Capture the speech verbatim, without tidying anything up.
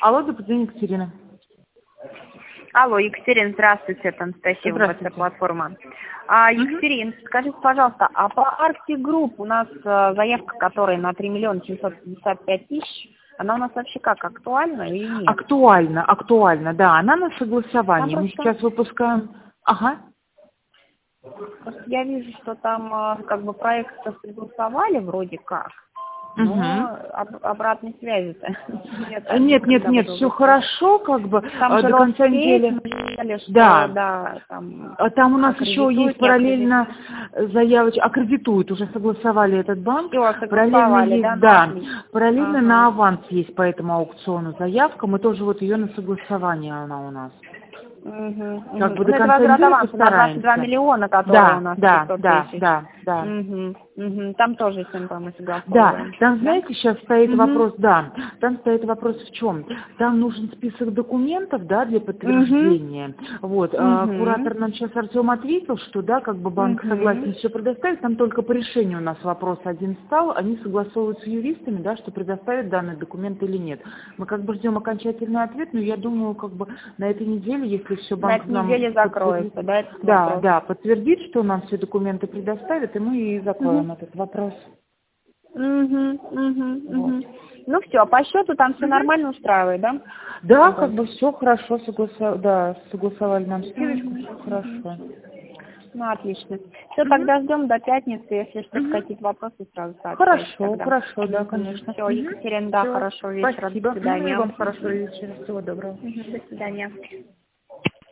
Алло, добрый день, Екатерина. Алло, Екатерина, здравствуйте, это Анастасия, Здравствуйте. платформа. А, Мгм. Екатерина, скажите, пожалуйста, а по Arctic Group у нас э, заявка, которая на три миллиона семьсот пятьдесят пять тысяч, она у нас вообще как, актуальна или нет? Актуально, актуально, да. Она на согласовании. Там Мы просто, сейчас выпускаем... Ага. просто я вижу, что там э, как бы проект согласовали вроде как, Угу. но об- обратной связи-то нет, Нет, нет, когда нет, буду все выпускать. хорошо, как бы Там э, же до конца Росфейс, недели. мы считали, что Да. да, там А там у нас еще есть аккредитуют, не параллельно аккредитуют. заявочка, аккредитуют, уже согласовали этот банк. Все, Параллельно согласовали, есть, да, ну да, отлично. параллельно на Ага. аванс есть по этому аукциону заявка. Мы тоже вот ее на согласование она у нас. Угу, Как угу. бы Ну до это конца возврат недели аванса на двадцать два постараемся. миллиона, которые у Да, нас да, пятьсот да, тысяч. да, да. Угу, угу. Там тоже с ним мы Да, согласовываем, там, да? знаете, сейчас стоит Угу, вопрос, да, там стоит вопрос в чем? Там нужен список документов, да, для угу, подтверждения. Вот, а, угу, куратор нам сейчас Артем ответил, что, да, как бы банк угу. согласен все предоставить, там только по решению у нас вопрос один стал, они согласовывают с юристами, да, что предоставят данные документы или нет. Мы как бы ждем окончательный ответ, но я думаю, как бы на этой неделе, если все На банк этой нам неделе подтвердит, закроется, да, этот да, вопрос? да, подтвердит, что нам все документы предоставят, и мы и Угу, закроем этот вопрос. угу, угу, Вот. угу. Ну все, по счету там все Мгм. нормально устраивает, да? Да, как Огонь. бы все хорошо, согласа... да, согласовали нам скидочку, Угу, все угу. хорошо. Ну, отлично. Все, Мгм. тогда ждем до пятницы. Если что-то, Мгм. какие-то вопросы, сразу сообщайте Хорошо, тогда. хорошо, да, Угу. конечно. Все, Екатерина, да, Все, хорошего вечера. До спасибо. Мгм. И свидания. вам хорошего Угу. вечера. Всего доброго. Угу. До свидания.